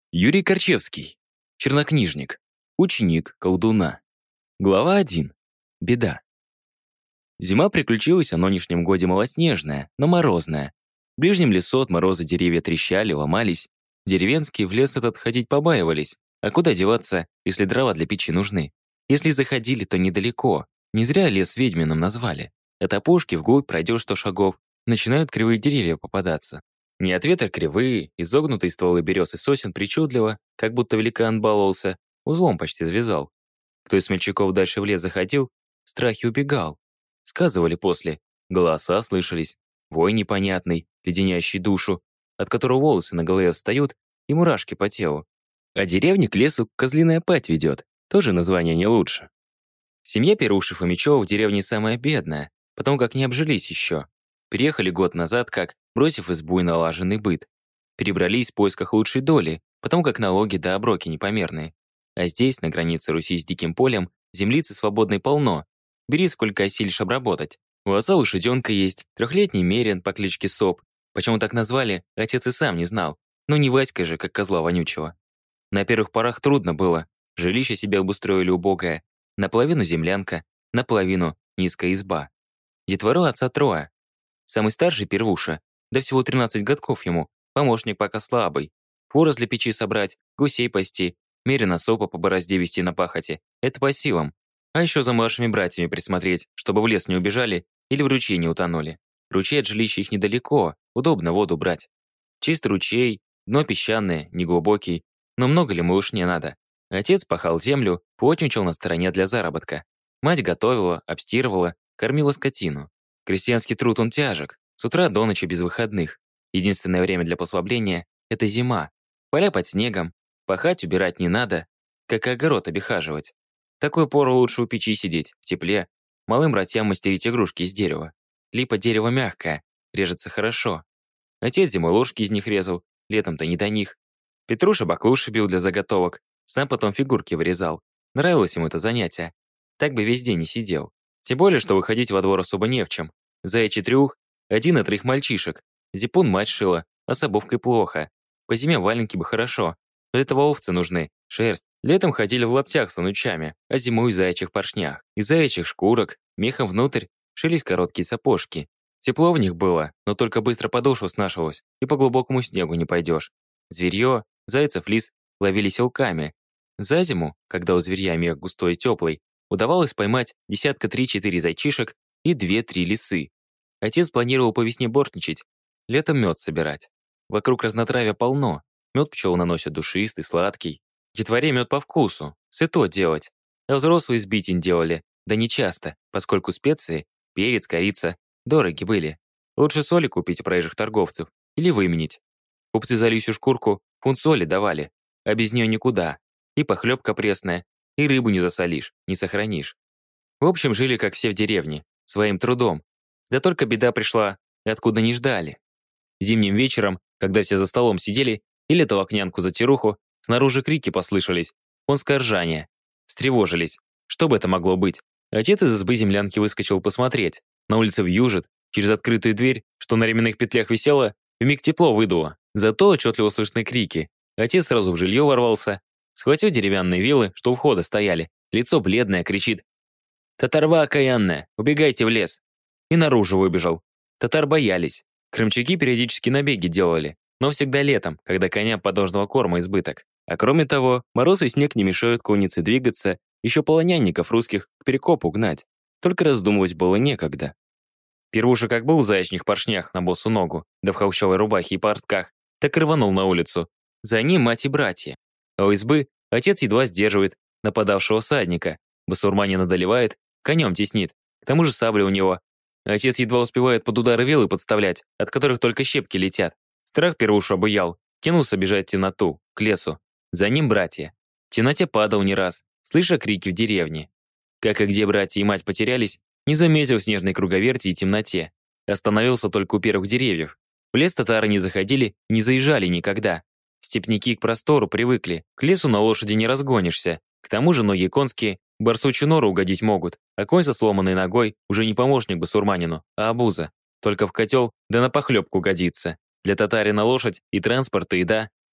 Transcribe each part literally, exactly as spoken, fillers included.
Юрий Корчевский. Чернокнижник. Ученик колдуна. Глава один. Беда. Зима приключилась о нынешнем годе малоснежная, но морозная. В ближнем лесу от мороза деревья трещали, ломались. Деревенские в лес этот ходить побаивались. А куда деваться, если дрова для печи нужны? Если заходили, то недалеко. Не зря лес ведьминым назвали. От опушки вглубь пройдешь сто шагов, начинают кривые деревья попадаться. Не от ветра кривые, изогнутые стволы берез и сосен причудливо, как будто великан баловался, узлом почти завязал. Кто из смельчаков дальше в лес заходил, в страхе убегал. Сказывали после, голоса слышались, вой непонятный, леденящий душу, от которого волосы на голове встают и мурашки по телу. А деревня к лесу козлиная пать ведет, тоже название не лучше. Семья Перушев и Мечева в деревне самая бедная, потому как не обжились еще. Переехали год назад, как, бросив избу и налаженный быт. Перебрались в поисках лучшей доли, потому как налоги да оброки непомерные. А здесь, на границе Руси с диким полем, землицы свободной полно. Бери, сколько осилишь обработать. У отца лошаденка есть, трехлетний мерин по кличке Соп. Почему так назвали, отец и сам не знал. Но не Васька же, как козла вонючего. На первых порах трудно было. Жилище себе обустроили убогое. Наполовину землянка, наполовину низкая изба. Детвору отца трое. Самый старший первуша, да всего тринадцать годков ему, помощник пока слабый. Хворост для печи собрать, гусей пасти, мерина сопа по борозде вести на пахоте. Это по силам. А еще за младшими братьями присмотреть, чтобы в лес не убежали или в ручей не утонули. Ручей от жилища их недалеко, удобно воду брать. Чистый ручей, дно песчаное, неглубокий. Но много ли малышне надо? Отец пахал землю, поотничал на стороне для заработка. Мать готовила, обстирывала, кормила скотину. Крестьянский труд он тяжек, с утра до ночи без выходных. Единственное время для послабления — это зима. Поля под снегом, пахать, убирать не надо, как и огород обихаживать. В такую пору лучше у печи сидеть, в тепле. Малым братьям мастерить игрушки из дерева. Липа дерево мягкое, режется хорошо. Отец зимой ложки из них резал, летом-то не до них. Петруша баклуши бил для заготовок, сам потом фигурки вырезал. Нравилось ему это занятие. Так бы весь день не сидел. Тем более, что выходить во двор особо не в чем. Заячий трюх, один на троих мальчишек. Зипун мать шила, а с обувкой плохо. По зиме валенки бы хорошо. Для этого овцы нужны, шерсть. Летом ходили в лаптях с анучами, а зимой в заячьих поршнях. Из заячьих шкурок, мехом внутрь, шились короткие сапожки. Тепло в них было, но только быстро подошва снашивалась, и по глубокому снегу не пойдешь. Зверье, зайцев, лис ловили силками. За зиму, когда у зверья мех густой и теплый, удавалось поймать десятка три-четыре зайчишек и две-три лисы. Отец планировал по весне бортничать, летом мед собирать. Вокруг разнотравья полно, мед пчел наносят душистый, сладкий. Детворе мед по вкусу, сыто делать. А взрослые сбитень делали, да не часто, поскольку специи, перец, корица, дороги были. Лучше соли купить у проезжих торговцев или выменить. Купцы за лисью шкурку фунт соли давали, а без нее никуда. И похлебка пресная, и рыбу не засолишь, не сохранишь. В общем, жили, как все в деревне, своим трудом. Да только беда пришла, откуда не ждали. Зимним вечером, когда все за столом сидели или толокнянку за тируху, снаружи крики послышались, конское ржание. Встревожились. Что бы это могло быть? Отец из избы землянки выскочил посмотреть. На улице вьюжит, через открытую дверь, что на ременных петлях висела, вмиг тепло выдуло. Зато отчетливо слышны крики. Отец сразу в жилье ворвался, схватил деревянные вилы, что у входа стояли. Лицо бледное, кричит: «Татарва окаянная, убегайте в лес!» И наружу выбежал. Татар боялись. Крымчаки периодически набеги делали, но всегда летом, когда коня подножного корма избыток. А кроме того, мороз и снег не мешают коннице двигаться, еще полонянников русских к перекопу гнать. Только раздумывать было некогда. Первуша как был в заячьих поршнях на босу ногу, да в холщовой рубахе и портках, так и рванул на улицу. За ним мать и братья. А у избы отец едва сдерживает нападавшего всадника. Басурманина доливает, конем теснит. К тому же сабля у него. Отец едва успевает под удары вилы подставлять, от которых только щепки летят. Страх первушу обуял. Кинулся бежать в темноту, к лесу. За ним братья. В темноте падал не раз, слыша крики в деревне. Как и где братья и мать потерялись, не заметил в снежной круговерти и темноте. Остановился только у первых деревьев. В лес татары не заходили, не заезжали никогда. Степняки к простору привыкли, к лесу на лошади не разгонишься. К тому же ноги конские барсучью нору угодить могут, а конь со сломанной ногой уже не помощник басурманину, а обуза. Только в котел, да на похлебку годится. Для татарина лошадь и транспорт, и еда,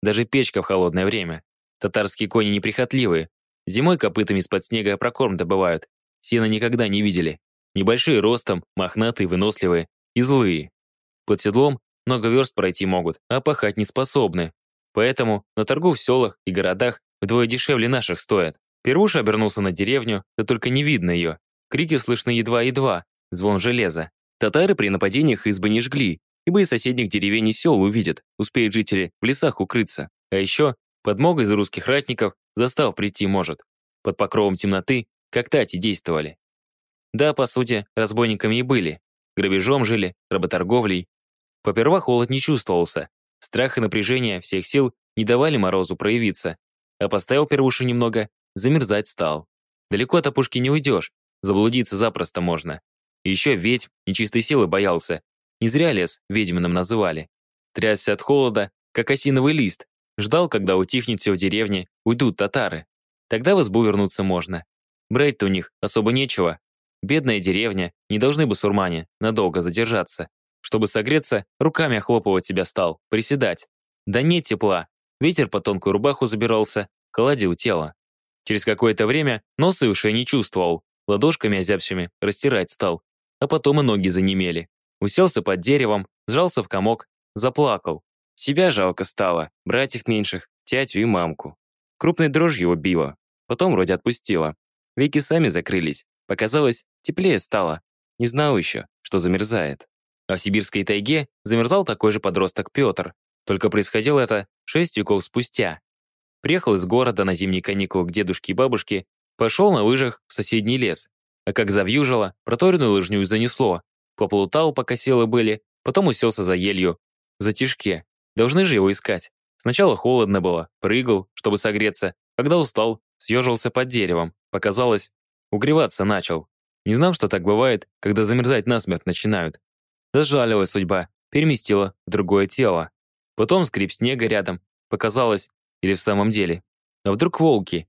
даже печка в холодное время. Татарские кони неприхотливые. Зимой копытами из-под снега прокорм добывают. Сена никогда не видели. Небольшие ростом, мохнатые, выносливые и злые. Под седлом много верст пройти могут, а пахать не способны. Поэтому на торгу в селах и городах вдвое дешевле наших стоят. Первуша обернулся на деревню, да только не видно ее. Крики слышны едва-едва, звон железа. Татары при нападениях избы не жгли, ибо из соседних деревень и сел увидят, успеют жители в лесах укрыться. А еще подмога из русских ратников застав прийти может. Под покровом темноты, как тати действовали. Да, по сути, разбойниками и были. Грабежом жили, работорговлей. Поперва холод не чувствовался. Страх и напряжение всех сил не давали морозу проявиться. А поставил первушу немного, замерзать стал. Далеко от опушки не уйдешь, заблудиться запросто можно. И еще ведьм нечистой силы боялся. Не зря лес ведьминым называли. Трясся от холода, как осиновый лист. Ждал, когда утихнет все в деревне, уйдут татары. Тогда в избу вернуться можно. Брать-то у них особо нечего. Бедная деревня, не должны басурмане надолго задержаться. Чтобы согреться, руками охлопывать себя стал, приседать. Да нет тепла. Ветер по тонкую рубаху забирался, холодил тело. Через какое-то время нос и ушей не чувствовал. Ладошками озябшими растирать стал. А потом и ноги занемели. Уселся под деревом, сжался в комок, заплакал. Себя жалко стало, братьев меньших, тятю и мамку. Крупной дрожью убило. Потом вроде отпустило. Веки сами закрылись. Показалось, теплее стало. Не знал еще, что замерзает. А в сибирской тайге замерзал такой же подросток Петр. Только происходило это шесть веков спустя. Приехал из города на зимние каникулы к дедушке и бабушке, пошел на лыжах в соседний лес. А как завьюжило, проторенную лыжню занесло. Поплутал, пока силы были, потом уселся за елью. В затишке. Должны же его искать. Сначала холодно было, прыгал, чтобы согреться. Когда устал, съежился под деревом. Показалось, угреваться начал. Не знал, что так бывает, когда замерзать насмерть начинают. Дожалилась судьба, переместила в другое тело. Потом скрип снега рядом. Показалось, или в самом деле. А вдруг волки?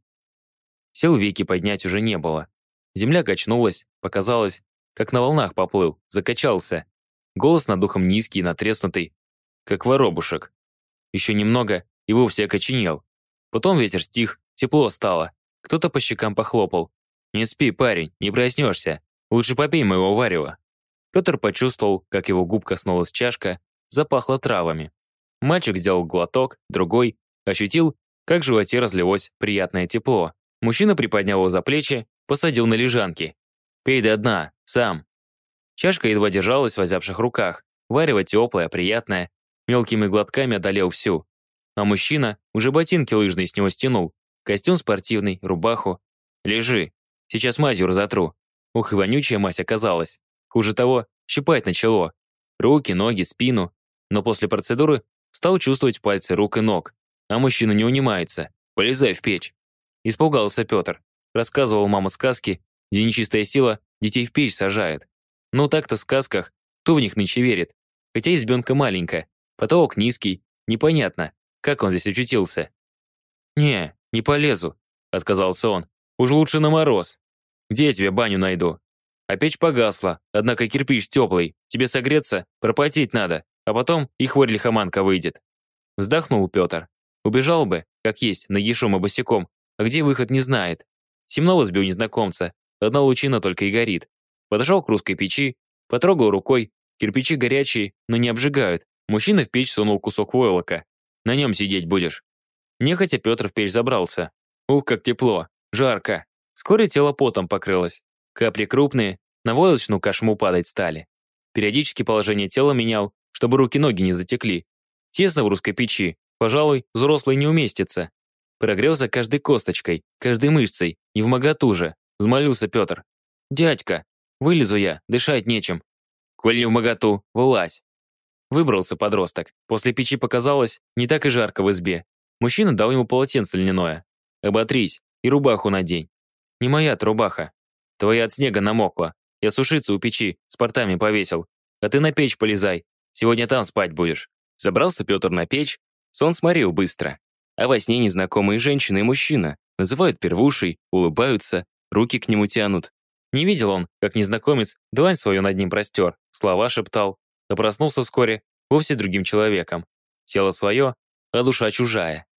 Сил веки поднять уже не было. Земля качнулась, показалось, как на волнах поплыл, закачался. Голос над духом низкий, натреснутый, как воробушек. Еще немного, и вовсе окоченел. Потом ветер стих, тепло стало. Кто-то по щекам похлопал. «Не спи, парень, не проснешься. Лучше попей моего варева». Петр почувствовал, как его губ коснулась чашка, запахло травами. Мальчик сделал глоток, другой, ощутил, как в животе разлилось приятное тепло. Мужчина приподнял его за плечи, посадил на лежанки. «Пей до дна, сам». Чашка едва держалась в озябших руках. Варево теплое, приятное. Мелкими глотками одолел всю. А мужчина уже ботинки лыжные с него стянул. Костюм спортивный, рубаху. «Лежи. Сейчас мазью разотру». Ух, и вонючая мазь оказалась. Хуже того, щипать начало. Руки, ноги, спину. Но после процедуры стал чувствовать пальцы рук и ног. А мужчина не унимается. «Полезай в печь». Испугался Петр. Рассказывал мама сказки, где нечистая сила детей в печь сажает. Ну так-то в сказках, кто в них нынче верит? Хотя избенка маленькая, потолок низкий, непонятно, как он здесь очутился. «Не, не полезу», — отказался он. «Уж лучше на мороз. Где я тебе баню найду? А печь погасла, однако кирпич теплый. Тебе согреться, пропотеть надо, а потом и хворь-лихоманка выйдет». Вздохнул Петр. Убежал бы, как есть, нагишом и босиком, а где выход не знает. Темно возбил незнакомца, одна лучина только и горит. Подошел к русской печи, потрогал рукой, кирпичи горячие, но не обжигают. Мужчина в печь сунул кусок войлока. «На нем сидеть будешь». Нехотя Петр в печь забрался. Ух, как тепло, жарко. Вскоре тело потом покрылось. Капли крупные, на войлочную кошму падать стали. Периодически положение тела менял, чтобы руки-ноги не затекли. Тесно в русской печи, пожалуй, взрослый не уместится. Прогрелся каждой косточкой, каждой мышцей, невмоготу же. Взмолился Петр. «Дядька, вылезу я, дышать нечем». «Коль не вмоготу, вылазь». Выбрался подросток. После печи показалось, не так и жарко в избе. Мужчина дал ему полотенце льняное. «Оботрись и рубаху надень». «Не моя-то рубаха. Твоя от снега намокла. Я сушиться у печи, с портами повесил. А ты на печь полезай. Сегодня там спать будешь». Забрался Петр на печь. Сон сморил быстро. А во сне незнакомые женщина и мужчина называют первушей, улыбаются, руки к нему тянут. Не видел он, как незнакомец длань свою над ним простер, слова шептал. А проснулся вскоре вовсе другим человеком. Тело свое а душа чужая.